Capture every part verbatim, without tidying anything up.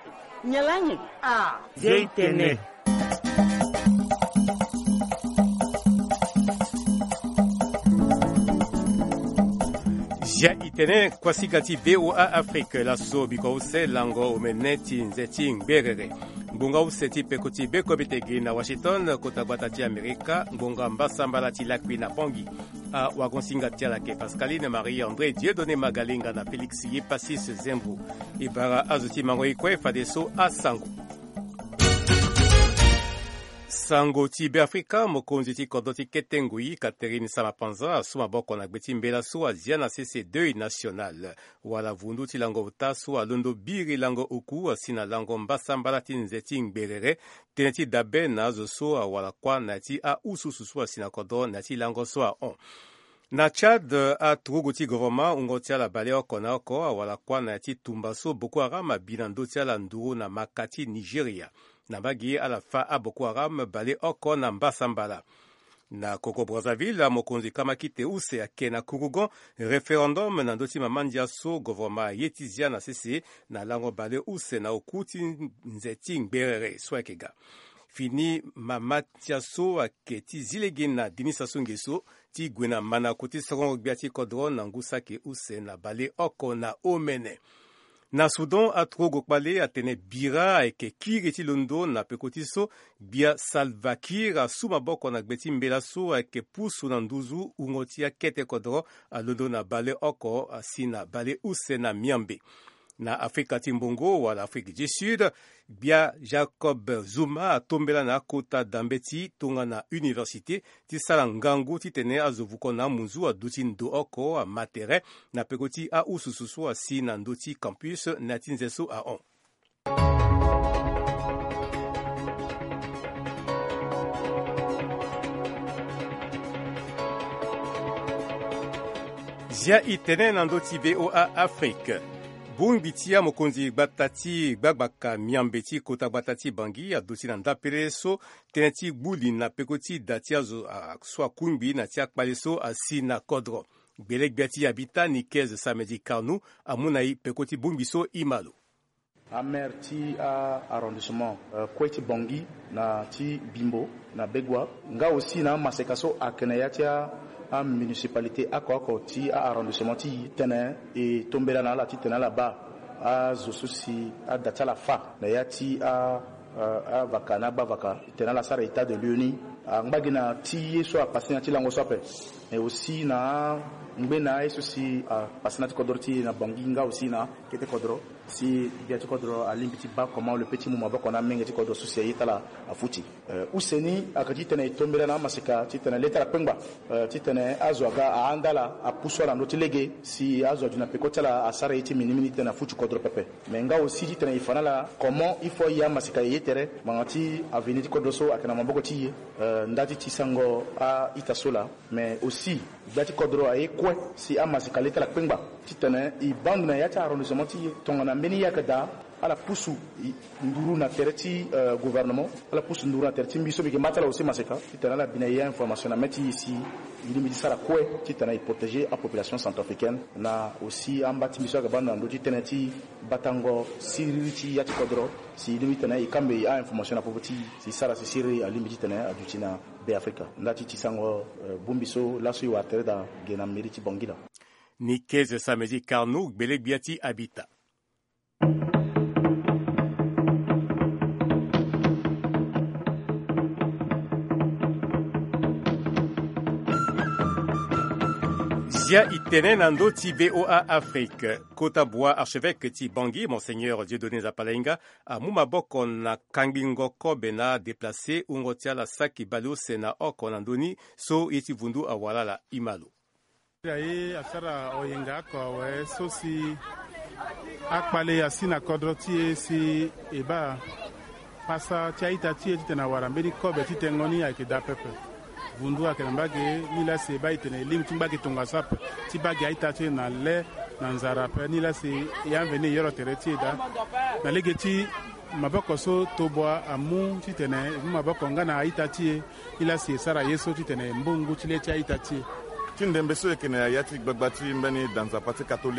Nyalanyi. Ah. Zeitene. Ja itene kwasikati V O A Afrique la so bikose lango umeneti nzeti ngberere. Ngunga useti pekoti beko bitegi na Washington kotabata ti Amerika ngunga mbasambala ti lakwi na Pongi a wagonsinga ti lake Pascaline Marie André Dieudonné Magalinga na Félix Yepasis Zembu ibara azuti mango ikwe fadeso a sango. Sango ti be Afrika mokonzi ti kodoti ketengui Catherine Samapanza suma boko na gbeti mbela so azia na C C deux national wala vundu ti lango uta so alondo biri lango uku asina lango mbasambala ti nzeti ngberere teneti dabe na zo so wala kwa na ti a ususu so asina kodo na ti lango so a on. Na Tchad a trugu ti gouvernement ungo ti ala bale oko na oko wala kwa na ti tumba so Boko Haram bilando ti ala nduru na makati Nigeria. Na bagi ala fa a Boko Haram bale oko na mbasambala. Na Congo Brazzaville mokonzi kama kite use ake na kurugon referendum na ndoti mamandia so gouvernement yetizia na sese na lango bale use na okuti nzeti ngberere swekega. Fini mamatia so ake ti zilege na Denis Sassou Nguesso ti gwena mana kuti segon gbiati kodro na ngusake use na bale oko na omene. Na Soudan a trogo kpale atene bira eke kiri ti londo na pekoti so bia Salva Kiir a suma boko na gbeti mbela so eke pusu na nduzu ungoti a kete kodro a londo na bale oko asi na bale use na miambe. Na Afrika ti mbongo wala Afrique du Sud bia Jacob Zuma a tombela na kota dambeti tonga na université ti sala ngangu ti tene azovuko na munzu a duti ndo oko a matere na pekoti a usususu asi na ndoti campus na ti nzeso a on. Zia itene na ndoti V O A Afrique. Bumbitia mokonzi batati gbagbaka miambeti kota batati bangi aduti na ndapere so teneti gbuli na pekoti dati azo swa kumbi na tia kpaleso asi na kodro. Belek biati habita ni kez samedi karnu amunai pekoti bumbiso imalo. Amer ti a arrondissement uh, kweti bangi na ti bimbo na begwa nga aussi na masekaso akenaya tia a municipalité ako ako ti a arrondissement ti tene e tombela na la ti tene la ba a zosusi a data la fa na ya ti a a vaka na ba vaka tene la sara état de l'Uni a ngagina ti so a passer na ti lango sope et aussi na ngbena eso si a passer na ti kodro ti na bangi nga aussi na kete kodro si biati kodro a limbiti ba comment le petit mouma ba kona menga ti kodro susi yita la a futi uh, useni akati tene tombela na masika ti tene letra pengba uh, ti tene azwaga a andala a puso la noti lege si azwa dina pekotala a sara yiti minimini tene futi kodro pepe menga aussi ti tene ifana la comment il faut ya masika yetere mangati avenir ti kodro so akana maboko ti uh, ndati ti sango a itasola mais aussi biati kodro a ekwe si a masika letra pengba ti tene i band na ya ta arrondissement ti tongana mbeni yakada ala pusu nduru na tereti uh, gouvernement ala pusu nduru na tereti mbiso bike matala aussi maseka titana la binaya information na meti ici il me dit ça la quoi titana i protéger la population centrafricaine na aussi ambati mbiso ga banda ndoti teneti batango siriti yati kodro si il titana i kambe a information na popoti si sara si siri ali mi titana adutina be Africa ndati tisango uh, bumbiso la suyi watere da gena meriti bongila ni keze samedi karnu belek biati habita. Zia itene nando ti V O A Afrique. Kota bois archevêque ti Bangui, Monseigneur Dieudonné Zapalenga, a mumaboko na kangbingo kobe na déplacé ungotia la saki balo sena oko nandoni so iti vundu awala la imalo. Aye asara oyenga ko we so si akpale asina kodroti si eba pasa tiaita ti tena warambeli kobe ti tengoni ake da pepe. Vundu akenambage nila se ba itene lim timbage tonga sap ti bage aita ti na le na nzara pe nila se ya veni yoro tereti da na legeti maboko so tobwa amu ti tene maboko ngana aita ti ila se sara yeso ti tene mbungu ti le ti aita ti tindembe so ekene yati gbagbati mbeni dans un parti catholique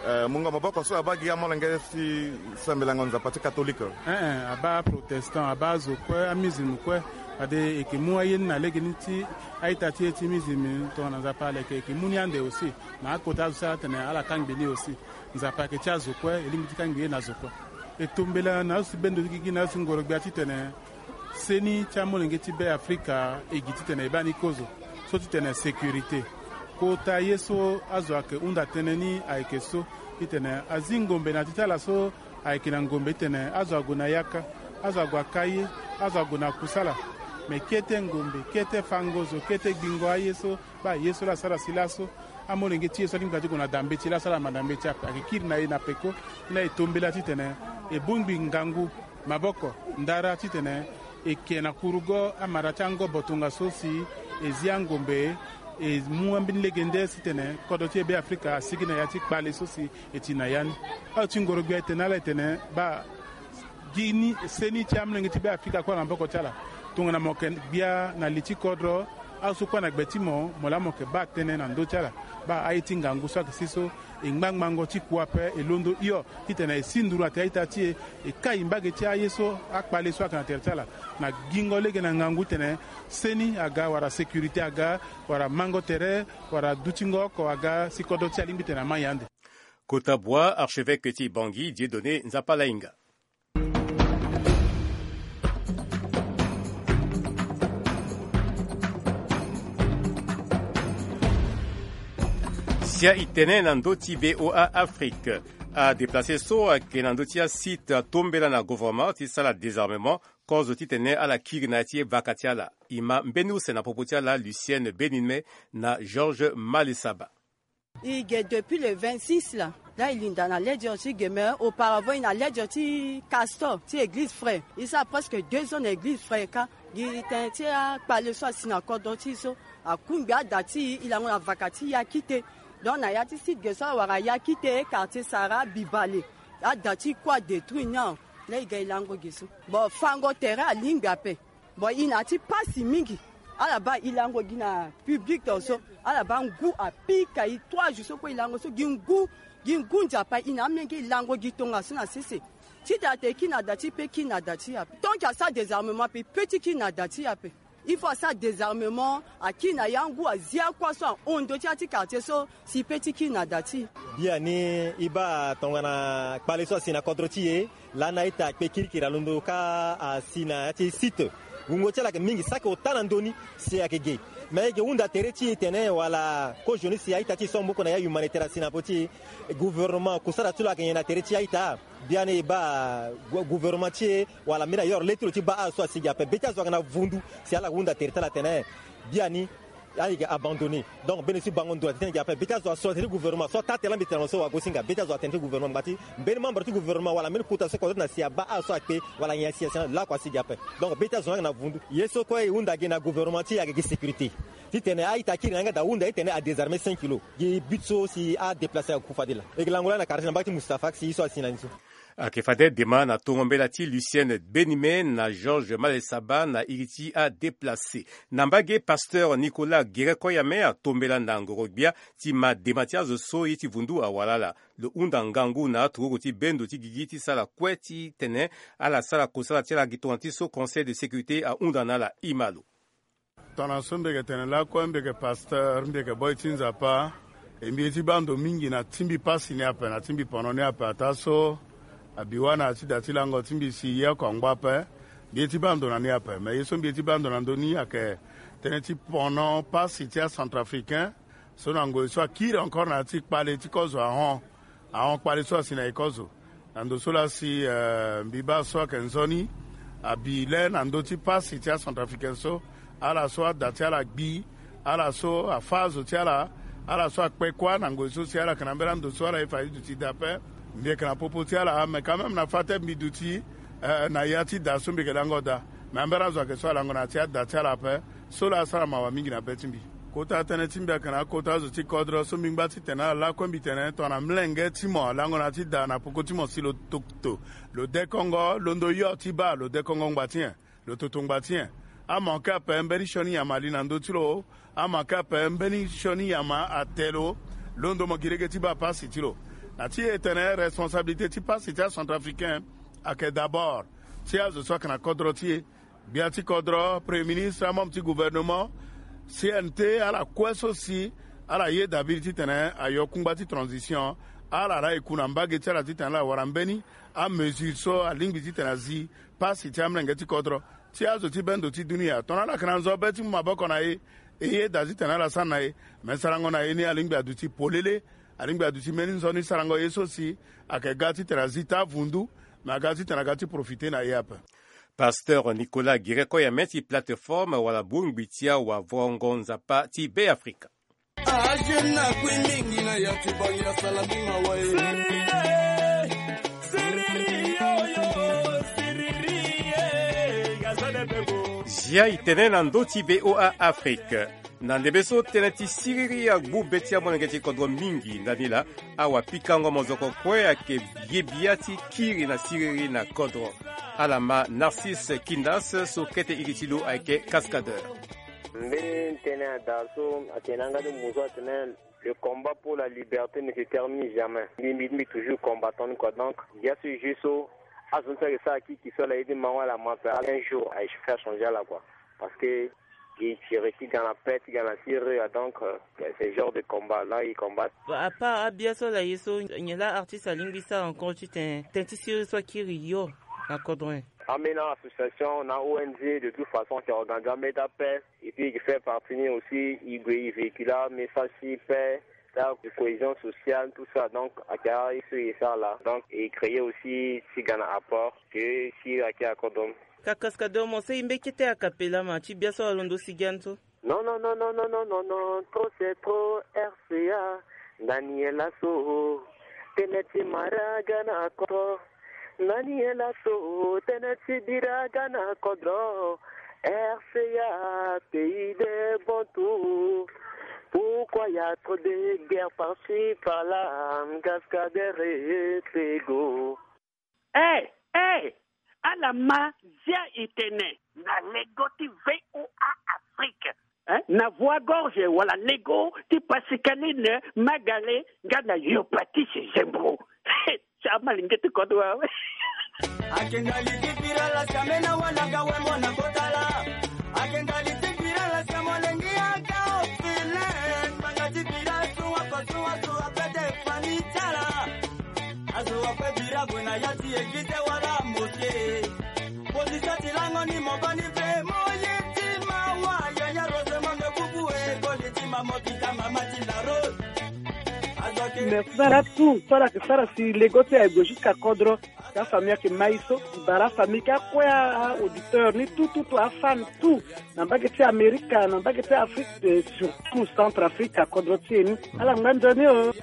munga maboko so abagi ya molenge si sambelango nzapati catholique eh aba protestant aba zo kwa amizim kwa ade ekimu ayen na legini ti aita ti ti mizim to na nzapa le ke ekimu nyande aussi na akota so tene ala kangbeli aussi nzapa ke cha zo kwa elimiti kangbe na zo kwa etumbela na su bendo gigi na su ngoro gba ti tene seni cha molenge ti be Africa egiti tene bani kozo so ti tene sécurité kota yeso azo ake unda tene ni aike so itene azingombe na titala so aike na ngombe tene azo aguna yaka azo agwa kaye azo aguna kusala me kete ngombe kete fangozo kete gbingo ayeso ba yeso la sala silaso amolenge tie so limba jiko na dambe ti la sala madambe ti ake kir na ina peko na etombela titene e bungbi ngangu maboko ndara titene e kena kurugo amara chango botunga sosi eziangombe e muambin legende sitene kodoti be Africa sigina yati kpale sosi etina yani a chingoro gbe tenala tene ba gini seni chamle ngiti be Africa kwa ngamboko chala tungana moke bia na liti kodro asu kwa na gbetimo mola moke ba tene na ndo chala ba aiti ngangu so kisiso ingmangmango ti kuape elondo iyo titene esinduru ataita tie e kai mbage ti ayeso akpale so kana terchala na gingo lege na ngangu tene seni aga wara sécurité aga wara mango tere wara dutingo ko aga sikodo ti alimbite na mayande Kota Bois archevêque ti Bangui Dieudonné Nzapalainga. Sia itene nandoti B O A Afrique a déplacé so ke nandoti a site tombela na gouvernement ti sala désarmement cause titene ala kirnatie vakatiala ima mbenu sena popotiala Lucienne Beninme na Georges Malesaba. Il est depuis le vingt-six là. Là il est dans la légion ci gamer auparavant il a légion ci Castor, ci église frère. Il ça presque deux ans église frère quand il était à parler soit synacode doti so a kumbia dati il a la vakati ya quitté. Donc na yati site gesa wara ya quitté quartier Sara Bibale. A dati quoi détruit non. Là il gagne lango gesu. Bon fango terra lingape. Bon il n'a pas si mingi. Alaba ilango gina public also alaba ngu apika i trois jours ko ilango so gingu gingu njapa ina mengi ilango gitonga sina sisi ti date kina dati pe kina dati ape donc à ça désarmement pe petit kina dati ape il faut ça désarmement à kina yangu azia kwa so ondo ti ati quartier so si petit kina dati bia ni iba tongana pale so sina kontrotie la na ita pe kirkira londo ka asina ti site Ungo chala ke mingi sake otana ndoni si yake gay. Mais ke unda tereti tene wala ko joni si aita ti sombo ko na ya humanitaire sina poti gouvernement ko sara tula ke na tereti aita biane ba gouvernement ti wala mina yor letro ti ba aso si ya pe beta zo na vundu si ala unda tereta la tene biani ayi ke abandonné donc benesi bangon do tene ya pe beta zo so tene gouvernement so ta tela bitano so wa gosinga beta zo tene gouvernement bati ben membre du gouvernement wala men kota se ko na si ba aso pe wala nya si la kwa si ya pe donc beta zo na vundu yeso ko e unda ge na gouvernement ti ya ge sécurité ti tene ayi ta kiri nga da unda e tene a désarmer cinq kilos ge bitso si a déplacer ku fadila e langola na quartier bati Mustafa si so sinanso Akefade dema na tongombela ti Lucienne Benime na Georges Malesaba na iriti a déplacé. Nambage pasteur Nicolas Guérekoyame a tombela na ngorogbia ti ma dematia zo so iti vundu a walala. Le unda ngangu na turugo ti bendo ti gigiti sala kweti tene ala sala kosala ti la gitonti so conseil de sécurité a unda na la imalo. Tona sombege tene la kwa mbege pasteur mbege boy tinzapa mbege bando mingi na timbi pasi ni apa na timbi pononi apa taso abiwana ti dati lango timbi si ya kwa ngwape bieti bando na ni ape mais yeso bieti bando na ndoni ake tene ti pono pasi ti centrafricain so na ngo so akire encore na ti pale ti kozo ahon ahon pale so sina ikozo ando so la si uh, mbiba so ke nzoni abile na ndo ti pasi ti centrafricain so ala so dati ala gbi ala so afazo ti ala ala so akpekwa na ngo so si ala kana mbela ndo so ala ifa ti dape mbie kana popoti ala mais quand même na fate miduti uh, na yati da sumbi ke langoda mais mbera zo ke so lango na tia da tia la pe so la sala ma wa mingi na betimbi kota tene timbe kana kota zo ti kodro so mingba ti tena la kombi tene to na mlenge ti mo lango na ti da na pokoti mo si lo tokto lo de Congo londo yo ti ba lo de Congo ngbatien lo toto ngbatien ama ka pe mberi shoni ya mali na ndo ti lo ama ka pe mbeni shoni ya ma atelo londo mo girege ti ba pasi ti lo ati etene responsabilité ti pas c'était centrafricain ak d'abord ti a zo kana kodro ti biati kodro premier ministre amam ti gouvernement C N T ala kweso si ala ye David ti tene ayo kumba ti transition ala ra ikuna mbage ti ala ti tene la warambeni a mesure so a lingbi ti tene zi pas c'était amrenge ti kodro ti a zo ti bendo ti dunia tona la kana zo beti maboko na ye eye dazi tene la sana ye mesarango na ye ni alingbi aduti polele alingbi aduti meni zoni sarango yeso si ake gati tene zi ta vundu ma gati tene gati profiter na ye apa. Pasteur Nicolas Gireko ya meti plateforme wala bungbitia wa vongonza pa ti be Afrika. Ajena kwimingi na ya tubangira salabima wa Jia itene na ndoti B O A Afrique. Na ndebeso tene ti siriri ya gbu betia monengeti kodro mingi ndanila awa pikango mozoko kwe ake yebiati kiri na siriri na kodro. Alama Narcisse Kindas so kete iritilu ake cascadeur. Mbeni tene adaso atenanga de muzo tene le combat pour la liberté ne se termine jamais. Mimi toujours combattant quoi donc il y a ce juste à son faire ça qui qui soit là aider maman la main un jour à faire changer là quoi parce que qui tire qui dans la pète dans la tire donc c'est genre de combat là ils combattent à part bien ça là yeso nyela artiste lingisa encore tu t'es t'es soit qui rio na kodron Amena association on a O N G de toute façon qui organise la paix et puis qui fait parvenir aussi il véhicule message paix la cohésion sociale, tout ça, donc, à et ça là, donc, et créer aussi, si gagne apport, que si à qui accordons. Kakascadeur, mon c'est imbékité à capella, ma tu bien sûr, l'ondo siganto. Non, non, non, non, non, non, non, non, trop c'est trop, R C A, Daniela So, Teneti Maragana Kodro, Daniela So, Teneti Biragana Kodro, R C A, pays de Bontou. Pourquoi y a trop de guerres par-ci, par-là, cascadeur et Tego? Eh, eh, à la ma, zia itene, na lego ti V O A Afrique. Hein? Na voix gorge, wala lego, ti pasikaline, magale, gana yopati se zembro. Ça m'a l'ingété kodwa. Akengali ti pira la samena wana gawe mona kotala. Akengali ti pira la samona ngia kao file. Mangati pira suwa kwa suwa suwa pete fanitala. Azuwa pe pira bwena yati egite wala moke. Posisa tilango ni mobani fe moye ti mawa. Yaya rose mange bubu e goli ti mamokita mamati la rose. Mais Sara tout, Sara que Sara si legote a jusqu'à Kodro, la famille qui maïso, la famille qui a quoi auditeur, ni tout tout la femme tout, n'a pas été Amérique, n'a pas été Afrique, surtout Centrafrique à Kodro tieni, ala ngandone oh.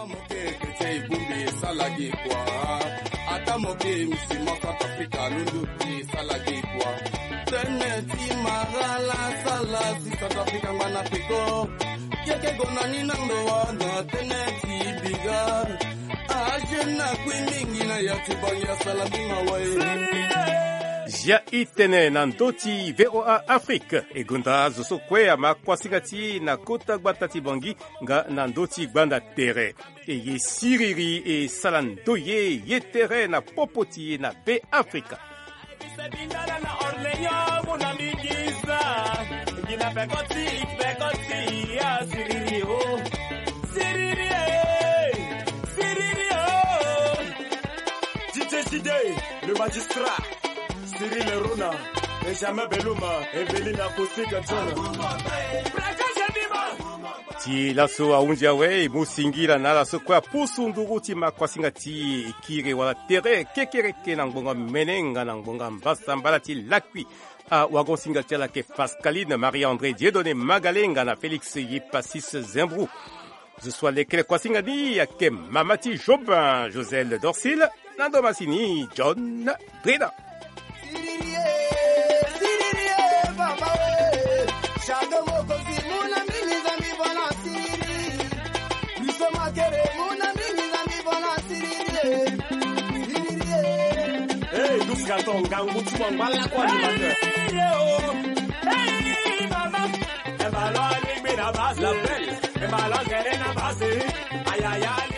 Salagi kwa, atamoke misima South Africa lundu ki salagi kwa. Teneti marala sala si South Africa mana peko. Yeke gona ni nando wana teneti bigar. Ajena kwimingi na ya tibanya salabima wae. Jia itene na ndoti V O A Afrique egunda zoso kwea makwasigati na kota gbatati bangi nga na ndoti gbanda tere eye siriri e salandoye ye tere na popoti na be Afrika. Sebindala na Orleans mon ami Giza Gina pekoti pekoti ya siriri oh siriri siriri oh Tite Jide le magistrat Cyril Rona, Benjamin Beluma, Evelina Kosika John. Ti laso aunja we musingira na laso kwa pusunduru ti makwasinga ti kire wala tere kekereke na ngbonga menenga na ngbonga mbasambala ti lakwi a wagonsinga tela ke Pascaline Marie-André Dieudonné Magalenga na Félix Yipasis Zembrou. Je sois lekele kwasinga di ya ke Mamati Jobin Joselle Dorsil Nando Massini John Breda. Hey, nous gâtons, gangou, tu m'en bats la quoi, hey, maman, et ballon, la belle, et ballon, elle est la base, aïe, aïe, aïe.